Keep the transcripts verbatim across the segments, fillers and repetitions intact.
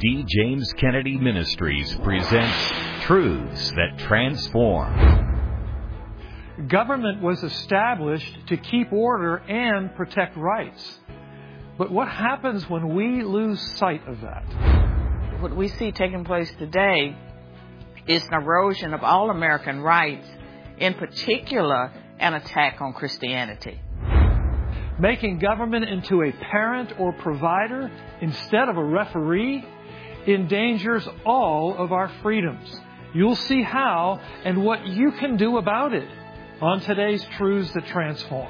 D. James Kennedy Ministries presents Truths That Transform. Government was established to keep order and protect rights. But what happens when we lose sight of that? What we see taking place today is an erosion of all American rights, in particular, an attack on Christianity. Making government into a parent or provider instead of a referee endangers all of our freedoms. You'll see how and what you can do about it on today's Truths That Transform.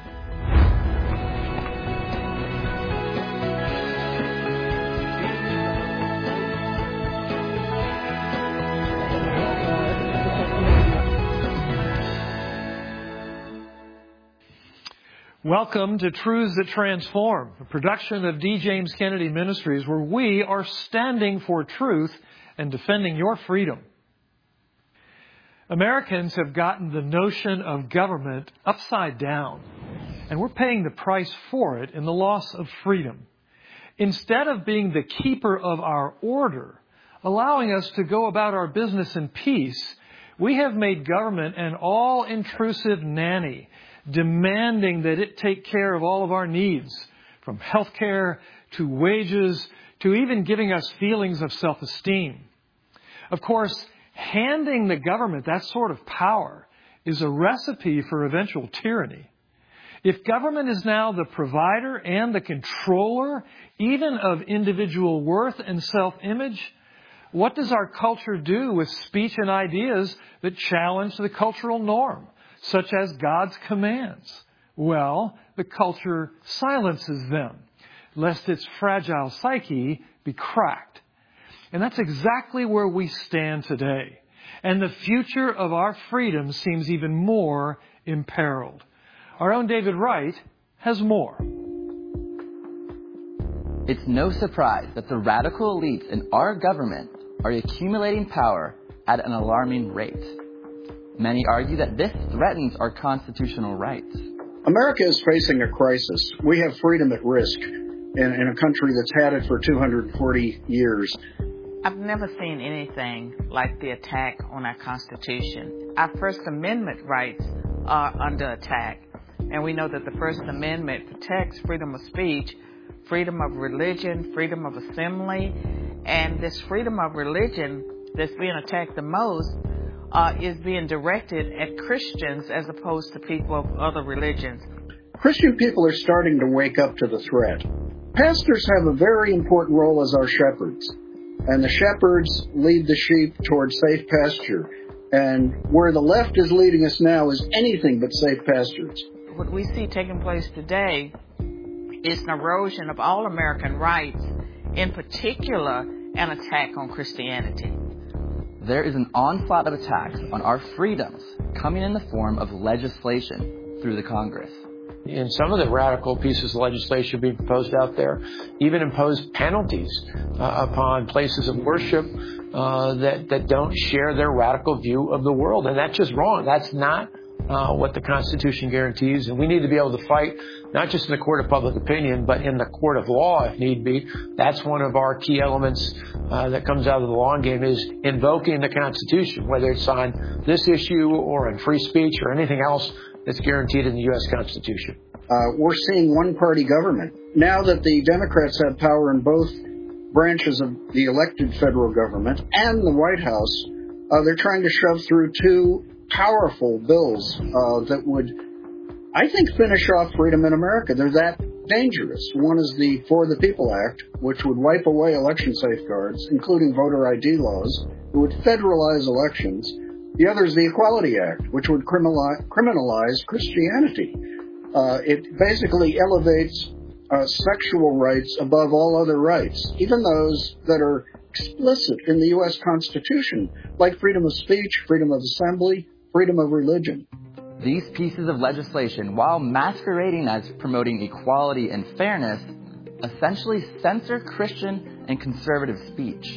Welcome to Truths That Transform, a production of D. James Kennedy Ministries, where we are standing for truth and defending your freedom. Americans have gotten the notion of government upside down, and we're paying the price for it in the loss of freedom. Instead of being the keeper of our order, allowing us to go about our business in peace, we have made government an all-intrusive nanny, demanding that it take care of all of our needs, from health care to wages to even giving us feelings of self-esteem. Of course, handing the government that sort of power is a recipe for eventual tyranny. If government is now the provider and the controller, even of individual worth and self-image, what does our culture do with speech and ideas that challenge the cultural norm, such as God's commands? Well, the culture silences them, lest its fragile psyche be cracked. And that's exactly where we stand today. And the future of our freedom seems even more imperiled. Our own David Wright has more. It's no surprise that the radical elites in our government are accumulating power at an alarming rate. Many argue that this threatens our constitutional rights. America is facing a crisis. We have freedom at risk in, in a country that's had it for two hundred forty years. I've never seen anything like the attack on our Constitution. Our First Amendment rights are under attack. And we know that the First Amendment protects freedom of speech, freedom of religion, freedom of assembly. And this freedom of religion that's being attacked the most Uh, is being directed at Christians as opposed to people of other religions. Christian people are starting to wake up to the threat. Pastors have a very important role as our shepherds, and the shepherds lead the sheep towards safe pasture. And where the left is leading us now is anything but safe pastures. What we see taking place today is an erosion of all American rights, in particular, an attack on Christianity. There is an onslaught of attacks on our freedoms coming in the form of legislation through the Congress. In some of the radical pieces of legislation being proposed out there, even impose penalties uh, upon places of worship uh, that, that don't share their radical view of the world. And that's just wrong. That's not uh, what the Constitution guarantees. And we need to be able to fight, not just in the court of public opinion, but in the court of law if need be. That's one of our key elements uh, that comes out of the long game, is invoking the Constitution, whether it's on this issue or on free speech or anything else that's guaranteed in the U S Constitution. Uh, we're seeing one-party government. Now that the Democrats have power in both branches of the elected federal government and the White House, uh, they're trying to shove through two powerful bills uh, that would, I think, finish off freedom in America. They're that dangerous. One is the For the People Act, which would wipe away election safeguards, including voter I D laws. It would federalize elections. The other is the Equality Act, which would criminalize, criminalize Christianity. Uh, it basically elevates uh, sexual rights above all other rights, even those that are explicit in the U S Constitution, like freedom of speech, freedom of assembly, freedom of religion. These pieces of legislation, while masquerading as promoting equality and fairness, essentially censor Christian and conservative speech.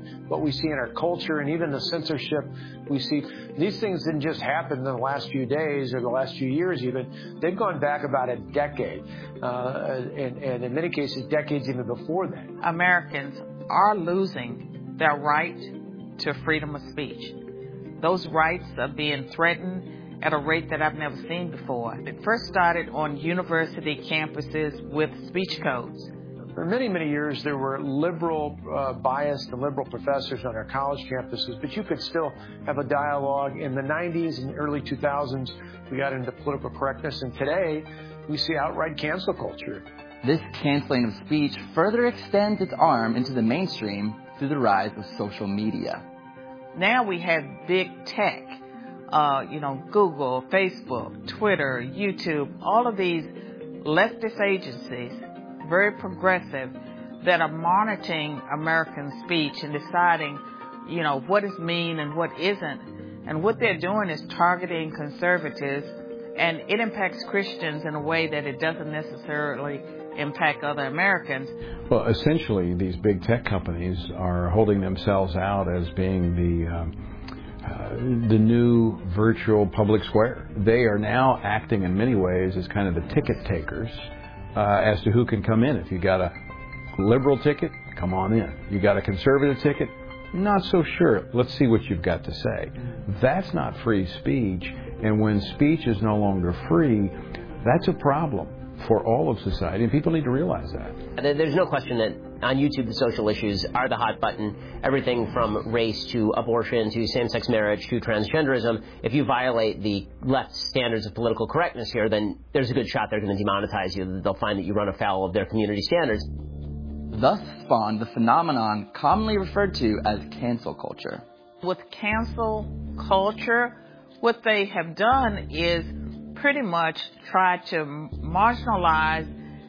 what we see in our culture and even the censorship we see. These things didn't just happen in the last few days or the last few years even. They've gone back about a decade, uh, and, and in many cases, decades even before that. Americans are losing their right to freedom of speech. Those rights are being threatened at a rate that I've never seen before. It first started on university campuses with speech codes. For many, many years, there were liberal, uh, biased and liberal professors on our college campuses, but you could still have a dialogue. In the nineties and early two thousands, we got into political correctness, and today we see outright cancel culture. This canceling of speech further extends its arm into the mainstream through the rise of social media. Now we have big tech, uh, you know, Google, Facebook, Twitter, YouTube, all of these leftist agencies, very progressive, that are monitoring American speech and deciding, you know, what is mean and what isn't. And what they're doing is targeting conservatives, and it impacts Christians in a way that it doesn't necessarily impact other Americans. Well, essentially, these big tech companies are holding themselves out as being the um, uh, the new virtual public square. They are now acting in many ways as kind of the ticket takers uh, as to who can come in. If you got a liberal ticket, come on in. You got a conservative ticket, not so sure. Let's see what you've got to say. That's not free speech. And when speech is no longer free, that's a problem for all of society, and people need to realize that. There's no question that on YouTube the social issues are the hot button. Everything from race to abortion to same-sex marriage to transgenderism. If you violate the left standards of political correctness here, then there's a good shot they're going to demonetize you. They'll find that you run afoul of their community standards. Thus spawned the phenomenon commonly referred to as cancel culture. With cancel culture, what they have done is pretty much try to marginalize,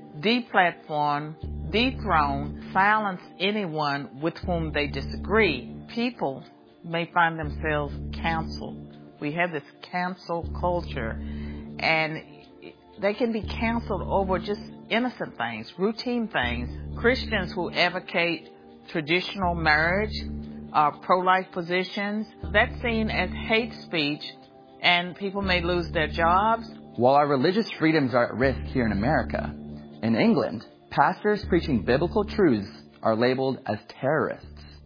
deplatform, dethrone, silence anyone with whom they disagree. People may find themselves canceled. We have this cancel culture, and they can be canceled over just innocent things, routine things. Christians who advocate traditional marriage, uh, pro-life positions, that's seen as hate speech, and people may lose their jobs. While our religious freedoms are at risk here in America, in England, pastors preaching biblical truths are labeled as terrorists.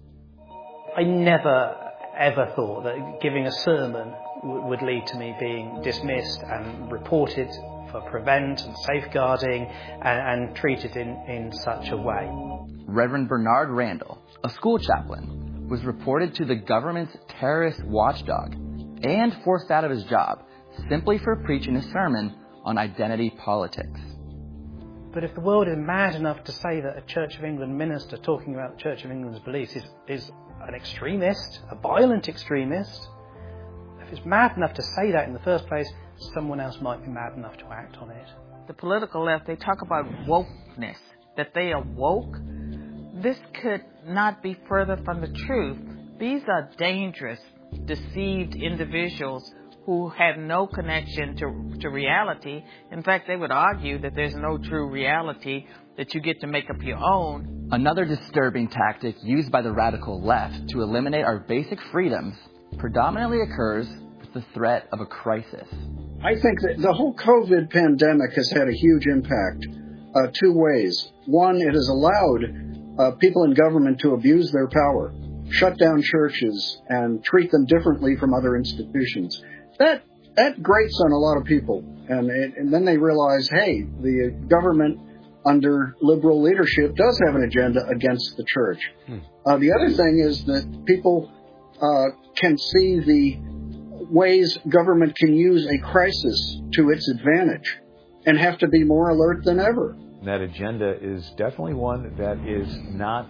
I never, ever thought that giving a sermon w- would lead to me being dismissed and reported for prevent and safeguarding and, and treated in, in such a way. Reverend Bernard Randall, a school chaplain, was reported to the government's terrorist watchdog and forced out of his job simply for preaching a sermon on identity politics. But if the world is mad enough to say that a Church of England minister talking about the Church of England's beliefs is, is an extremist, a violent extremist, if it's mad enough to say that in the first place, someone else might be mad enough to act on it. The political left, they talk about wokeness, that they are woke. This could not be further from the truth. These are dangerous, deceived individuals who have no connection to, to reality. In fact, they would argue that there's no true reality, that you get to make up your own. Another disturbing tactic used by the radical left to eliminate our basic freedoms predominantly occurs with the threat of a crisis. I think that the whole COVID pandemic has had a huge impact uh, two ways. One, it has allowed uh, people in government to abuse their power, shut down churches, and treat them differently from other institutions. That that grates on a lot of people, and, it, and then they realize, hey, the government under liberal leadership does have an agenda against the church. Hmm. Uh, the other thing is that people uh, can see the ways government can use a crisis to its advantage and have to be more alert than ever. That agenda is definitely one that is not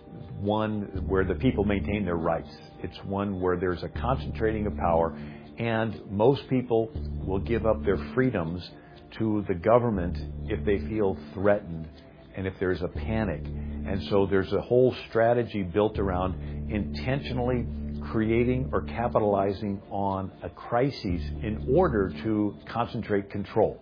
one where the people maintain their rights. It's one where there's a concentrating of power, and most people will give up their freedoms to the government if they feel threatened and if there's a panic. And so there's a whole strategy built around intentionally creating or capitalizing on a crisis in order to concentrate control.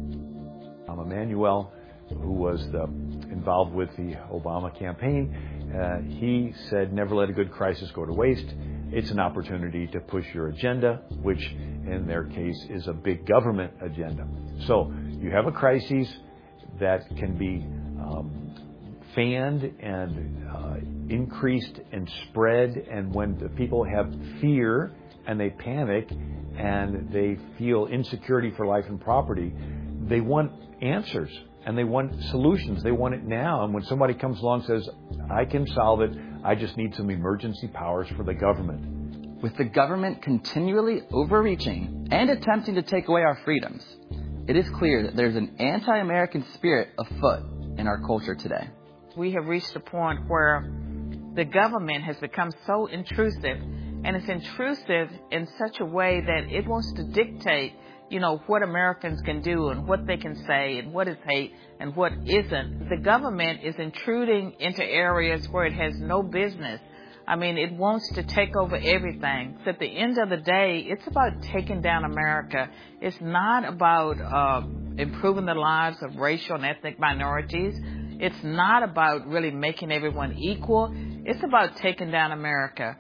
Um, Emmanuel, who was the, involved with the Obama campaign, Uh, he said, never let a good crisis go to waste. It's an opportunity to push your agenda, which in their case is a big government agenda. So you have a crisis that can be um, fanned and uh, increased and spread. And when the people have fear and they panic and they feel insecurity for life and property, they want answers and they want solutions. They want it now. And when somebody comes along and says, I can solve it, I just need some emergency powers for the government. With the government continually overreaching and attempting to take away our freedoms, it is clear that there's an anti-American spirit afoot in our culture today. We have reached a point where the government has become so intrusive, and it's intrusive in such a way that it wants to dictate, you know, what Americans can do and what they can say and what is hate and what isn't. The government is intruding into areas where it has no business. I mean, it wants to take over everything. So at the end of the day, it's about taking down America. It's not about uh, improving the lives of racial and ethnic minorities. It's not about really making everyone equal. It's about taking down America.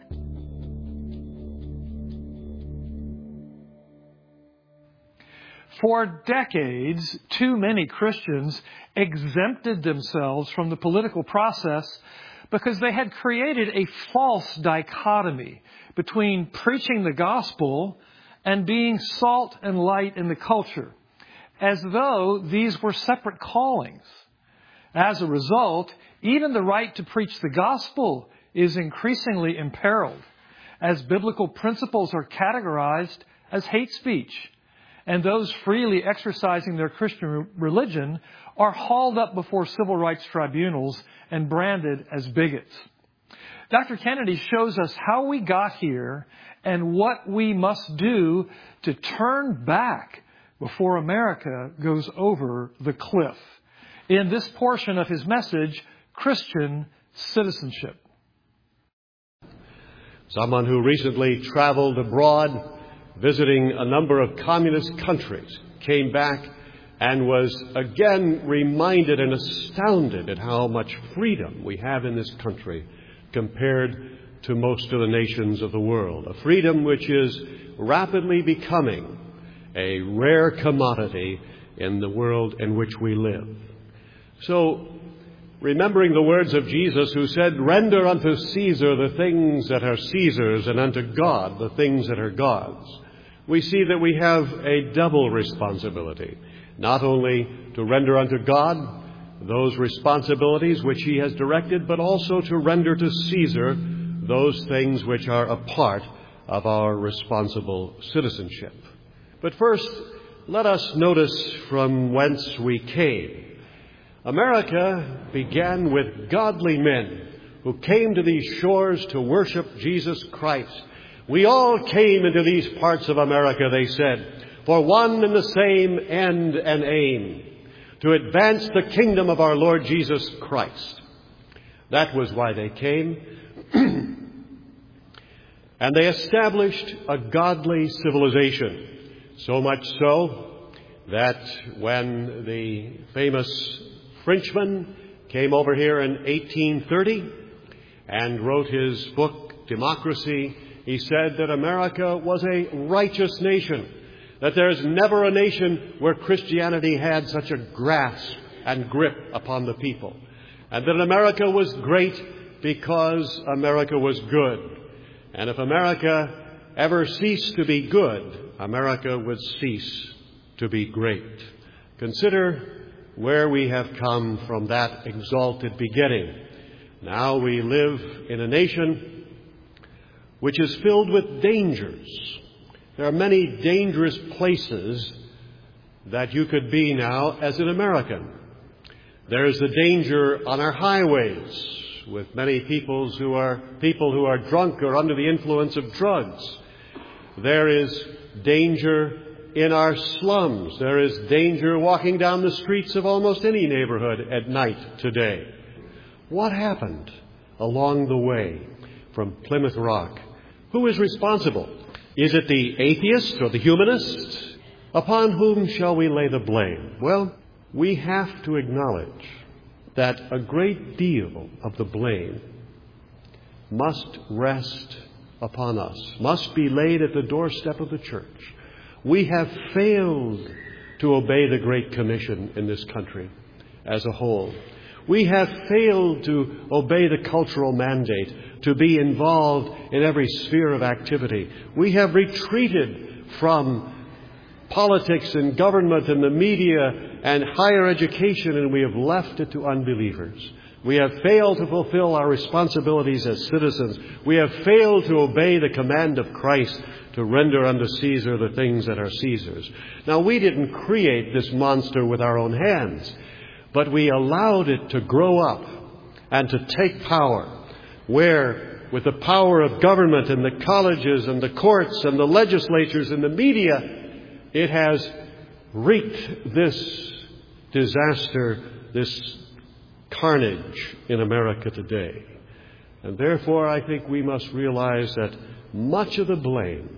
For decades, too many Christians exempted themselves from the political process because they had created a false dichotomy between preaching the gospel and being salt and light in the culture, as though these were separate callings. As a result, even the right to preach the gospel is increasingly imperiled, as biblical principles are categorized as hate speech, and those freely exercising their Christian religion are hauled up before civil rights tribunals and branded as bigots. Doctor Kennedy shows us how we got here and what we must do to turn back before America goes over the cliff in this portion of his message, Christian Citizenship. Someone who recently traveled abroad, visiting a number of communist countries, came back and was again reminded and astounded at how much freedom we have in this country compared to most of the nations of the world. A freedom which is rapidly becoming a rare commodity in the world in which we live. So, remembering the words of Jesus who said, "Render unto Caesar the things that are Caesar's, and unto God the things that are God's," we see that we have a double responsibility. Not only to render unto God those responsibilities which he has directed, but also to render to Caesar those things which are a part of our responsible citizenship. But first, let us notice from whence we came. America began with godly men who came to these shores to worship Jesus Christ. We all came into these parts of America, they said, for one and the same end and aim, to advance the kingdom of our Lord Jesus Christ. That was why they came. And they established a godly civilization. So much so that when the famous Frenchman came over here in eighteen thirty and wrote his book, Democracy, he said that America was a righteous nation, that there's never a nation where Christianity had such a grasp and grip upon the people, and that America was great because America was good. And if America ever ceased to be good, America would cease to be great. Consider where we have come from that exalted beginning. Now we live in a nation which is filled with dangers. There are many dangerous places that you could be now as an American. There is the danger on our highways with many peoples who are people who are drunk or under the influence of drugs. There is danger in our slums. There is danger walking down the streets of almost any neighborhood at night today. What happened along the way from Plymouth Rock? Who is responsible? Is it the atheist or the humanist? Upon whom shall we lay the blame? Well, we have to acknowledge that a great deal of the blame must rest upon us, must be laid at the doorstep of the church. We have failed to obey the Great Commission in this country as a whole. We have failed to obey the cultural mandate to be involved in every sphere of activity. We have retreated from politics and government and the media and higher education, and we have left it to unbelievers. We have failed to fulfill our responsibilities as citizens. We have failed to obey the command of Christ to render unto Caesar the things that are Caesar's. Now, we didn't create this monster with our own hands, but we allowed it to grow up and to take power, where with the power of government and the colleges and the courts and the legislatures and the media, it has wreaked this disaster, this carnage in America today. And therefore, I think we must realize that much of the blame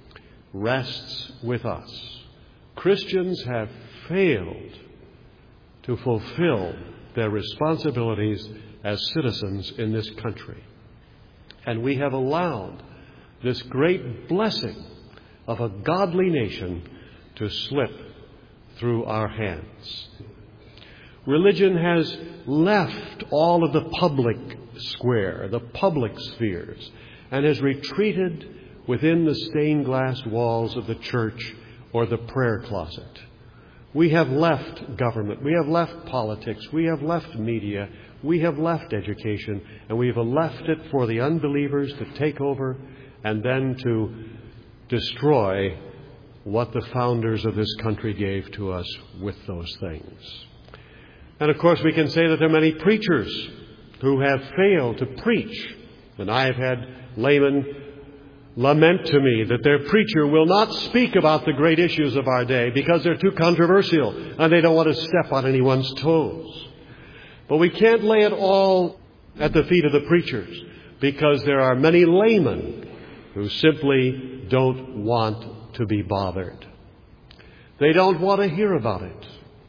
rests with us. Christians have failed to fulfill their responsibilities as citizens in this country. And we have allowed this great blessing of a godly nation to slip through our hands. Religion has left all of the public square, the public spheres, and has retreated within the stained glass walls of the church or the prayer closet. We have left government, we have left politics, we have left media, we have left education, and we have left it for the unbelievers to take over and then to destroy what the founders of this country gave to us with those things. And of course, we can say that there are many preachers who have failed to preach. And I have had laymen lament to me that their preacher will not speak about the great issues of our day because they're too controversial and they don't want to step on anyone's toes. But we can't lay it all at the feet of the preachers, because there are many laymen who simply don't want to be bothered. They don't want to hear about it.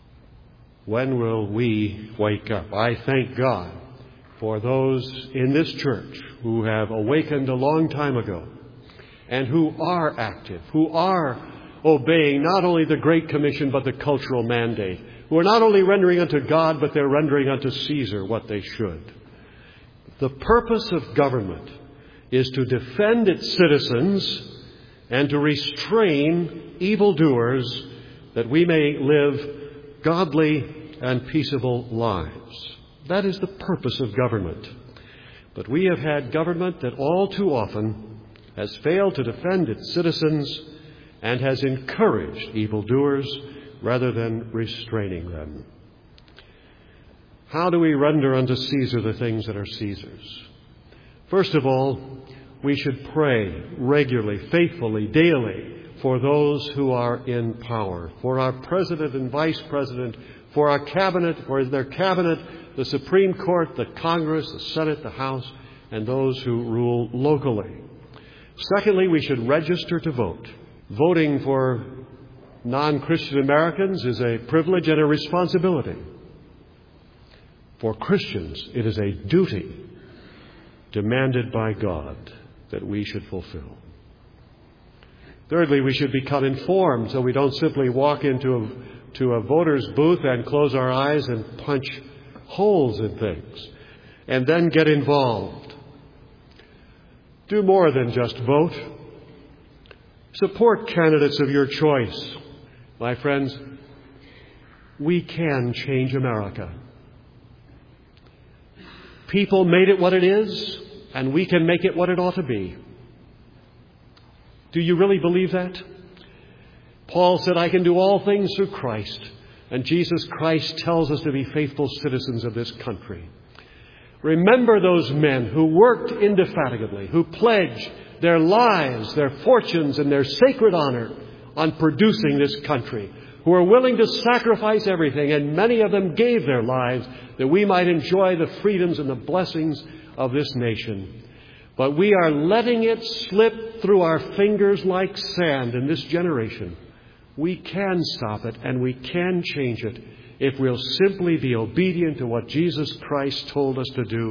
When will we wake up? I thank God for those in this church who have awakened a long time ago and who are active, who are obeying not only the Great Commission but the cultural mandate, who are not only rendering unto God, but they're rendering unto Caesar what they should. The purpose of government is to defend its citizens and to restrain evildoers, that we may live godly and peaceable lives. That is the purpose of government. But we have had government that all too often has failed to defend its citizens and has encouraged evildoers rather than restraining them. How do we render unto Caesar the things that are Caesar's? First of all, we should pray regularly, faithfully, daily for those who are in power, for our president and vice president, for our cabinet, for their cabinet, the Supreme Court, the Congress, the Senate, the House, and those who rule locally. Secondly, we should register to vote. Voting for non-Christian Americans is a privilege and a responsibility. For Christians, it is a duty demanded by God that we should fulfill. Thirdly, we should become informed so we don't simply walk into a, to a voter's booth and close our eyes and punch holes in things and then get involved. Do more than just vote. Support candidates of your choice. My friends, we can change America. People made it what it is, and we can make it what it ought to be. Do you really believe that? Paul said, I can do all things through Christ. And Jesus Christ tells us to be faithful citizens of this country. Remember those men who worked indefatigably, who pledged their lives, their fortunes, and their sacred honor on producing this country, who are willing to sacrifice everything, and many of them gave their lives that we might enjoy the freedoms and the blessings of this nation. But we are letting it slip through our fingers like sand in this generation. We can stop it and we can change it if we'll simply be obedient to what Jesus Christ told us to do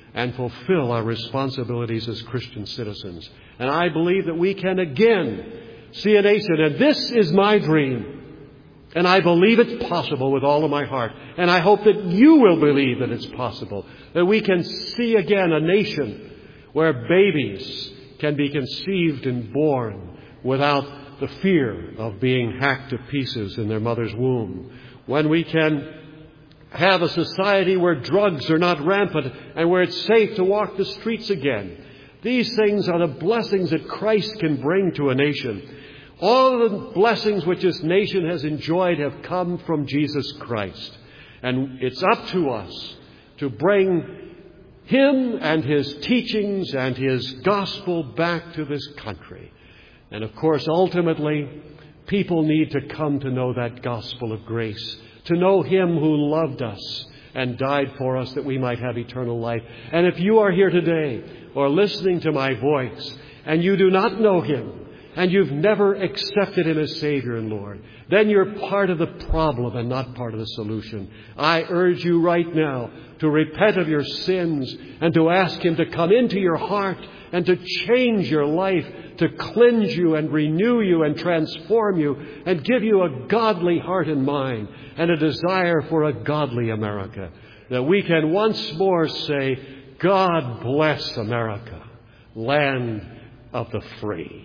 and fulfill our responsibilities as Christian citizens. And I believe that we can again see a nation, and this is my dream. And I believe it's possible with all of my heart. And I hope that you will believe that it's possible, that we can see again a nation where babies can be conceived and born without the fear of being hacked to pieces in their mother's womb. When we can have a society where drugs are not rampant and where it's safe to walk the streets again. These things are the blessings that Christ can bring to a nation. All of the blessings which this nation has enjoyed have come from Jesus Christ. And it's up to us to bring Him and His teachings and His gospel back to this country. And of course, ultimately, people need to come to know that gospel of grace, to know Him who loved us and died for us that we might have eternal life. And if you are here today or listening to my voice and you do not know Him, and you've never accepted Him as Savior and Lord, then you're part of the problem and not part of the solution. I urge you right now to repent of your sins and to ask Him to come into your heart and to change your life, to cleanse you and renew you and transform you and give you a godly heart and mind and a desire for a godly America. That we can once more say, God bless America, land of the free.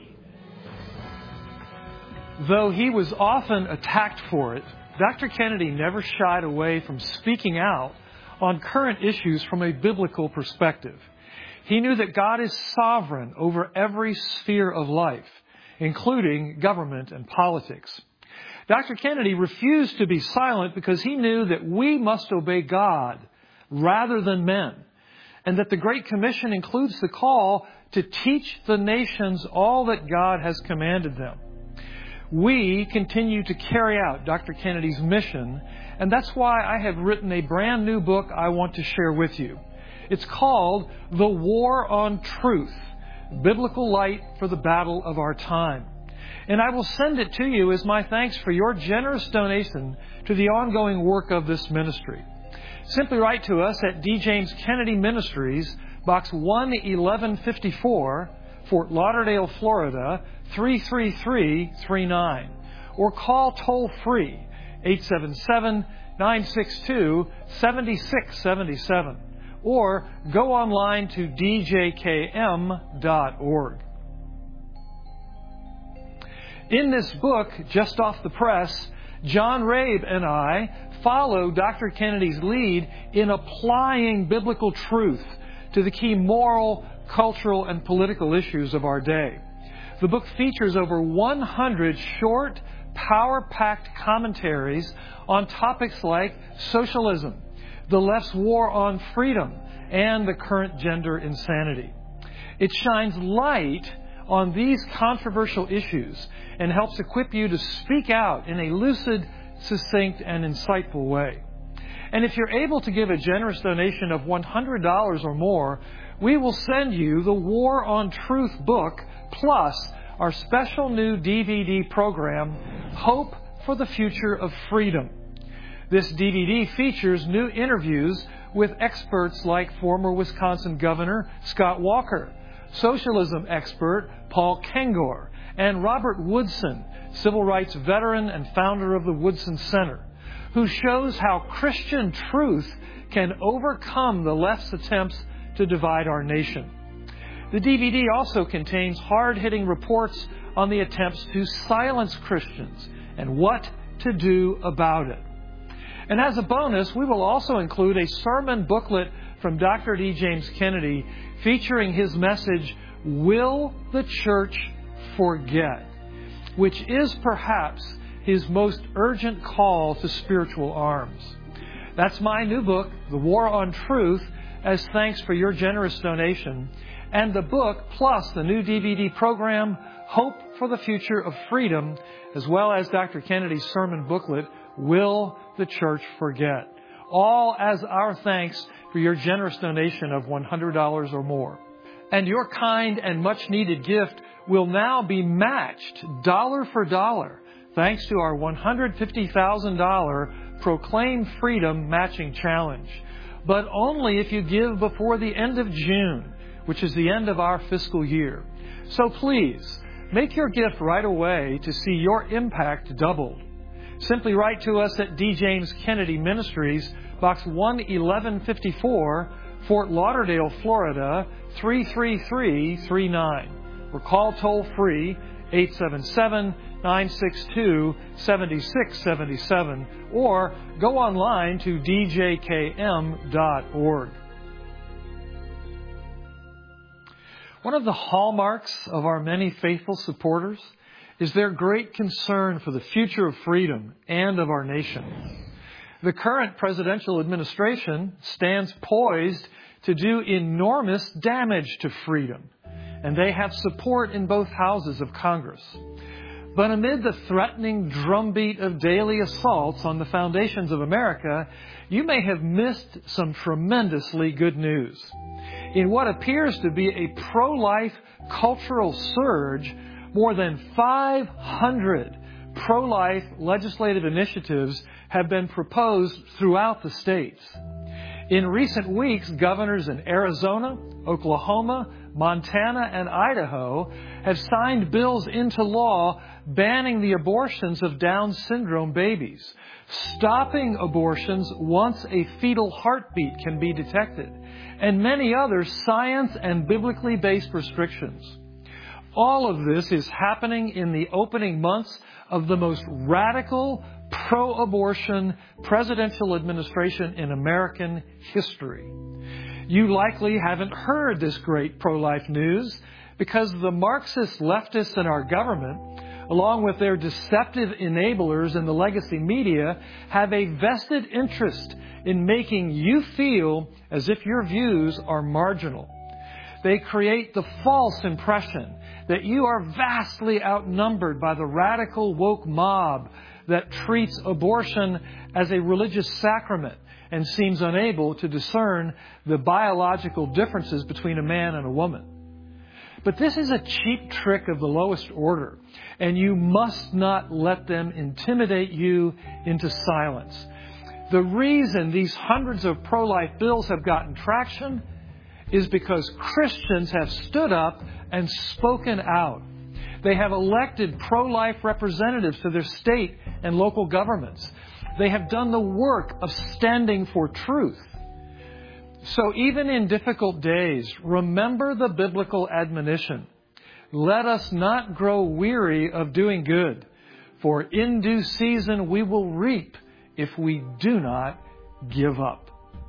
Though he was often attacked for it, Doctor Kennedy never shied away from speaking out on current issues from a biblical perspective. He knew that God is sovereign over every sphere of life, including government and politics. Doctor Kennedy refused to be silent because he knew that we must obey God rather than men, and that the Great Commission includes the call to teach the nations all that God has commanded them. We continue to carry out Doctor Kennedy's mission, and that's why I have written a brand new book I want to share with you. It's called The War on Truth, Biblical Light for the Battle of Our Time. And I will send it to you as my thanks for your generous donation to the ongoing work of this ministry. Simply write to us at D. James Kennedy Ministries, Box one eleven fifty-four, Fort Lauderdale, Florida, three three three three nine. Or call toll-free eight seven seven, nine six two, seven six seven seven. Or go online to d j k m dot org. In this book, just off the press, John Rabe and I follow Doctor Kennedy's lead in applying biblical truth to the key moral, cultural, and political issues of our day. The book features over one hundred short, power-packed commentaries on topics like socialism, the left's war on freedom, and the current gender insanity. It shines light on these controversial issues and helps equip you to speak out in a lucid, succinct, and insightful way. And if you're able to give a generous donation of one hundred dollars or more, we will send you the War on Truth book, plus our special new D V D program, Hope for the Future of Freedom. This D V D features new interviews with experts like former Wisconsin Governor Scott Walker, socialism expert Paul Kengor, and Robert Woodson, civil rights veteran and founder of the Woodson Center, who shows how Christian truth can overcome the left's attempts to divide our nation. The D V D also contains hard-hitting reports on the attempts to silence Christians and what to do about it. And as a bonus, we will also include a sermon booklet from Doctor D. James Kennedy featuring his message, Will the Church Forget?, which is perhaps his most urgent call to spiritual arms. That's my new book, The War on Truth, as thanks for your generous donation, and the book plus the new D V D program, Hope for the Future of Freedom, as well as Doctor Kennedy's sermon booklet, Will the Church Forget? All as our thanks for your generous donation of one hundred dollars or more. And your kind and much-needed gift will now be matched dollar for dollar thanks to our one hundred fifty thousand dollars Proclaim Freedom Matching Challenge. but only if you give before the end of June, which is the end of our fiscal year. So please, make your gift right away to see your impact doubled. Simply write to us at D. James Kennedy Ministries, Box one eleven fifty-four, Fort Lauderdale, Florida, three three three three nine. Or call toll-free eight seven seven, nine six two, seven six seven seven or go online to d j k m dot org. One of the hallmarks of our many faithful supporters is their great concern for the future of freedom and of our nation. The current presidential administration stands poised to do enormous damage to freedom, and they have support in both houses of Congress. But amid the threatening drumbeat of daily assaults on the foundations of America, you may have missed some tremendously good news. In what appears to be a pro-life cultural surge, more than five hundred pro-life legislative initiatives have been proposed throughout the states. In recent weeks, governors in Arizona, Oklahoma, Montana, and Idaho have signed bills into law banning the abortions of Down syndrome babies, stopping abortions once a fetal heartbeat can be detected, and many other science and biblically based restrictions. All of this is happening in the opening months of the most radical pro-abortion presidential administration in American history. You likely haven't heard this great pro-life news because the Marxist leftists in our government, along with their deceptive enablers in the legacy media, have a vested interest in making you feel as if your views are marginal. They create the false impression that you are vastly outnumbered by the radical woke mob that treats abortion as a religious sacrament and seems unable to discern the biological differences between a man and a woman. But this is a cheap trick of the lowest order, and you must not let them intimidate you into silence. The reason these hundreds of pro-life bills have gotten traction is because Christians have stood up and spoken out. They have elected pro-life representatives to their state and local governments. They have done the work of standing for truth. So even in difficult days, remember the biblical admonition. Let us not grow weary of doing good, for in due season we will reap if we do not give up.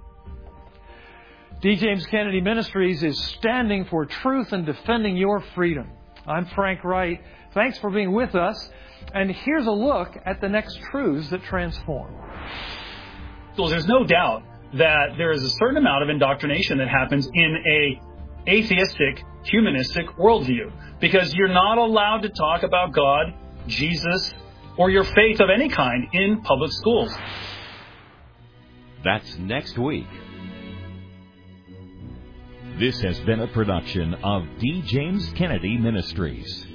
D. James Kennedy Ministries is standing for truth and defending your freedom. I'm Frank Wright. Thanks for being with us. And here's a look at the next truths that transform. So there's no doubt that there is a certain amount of indoctrination that happens in a atheistic, humanistic worldview, because you're not allowed to talk about God, Jesus, or your faith of any kind in public schools. That's next week. This has been a production of D. James Kennedy Ministries.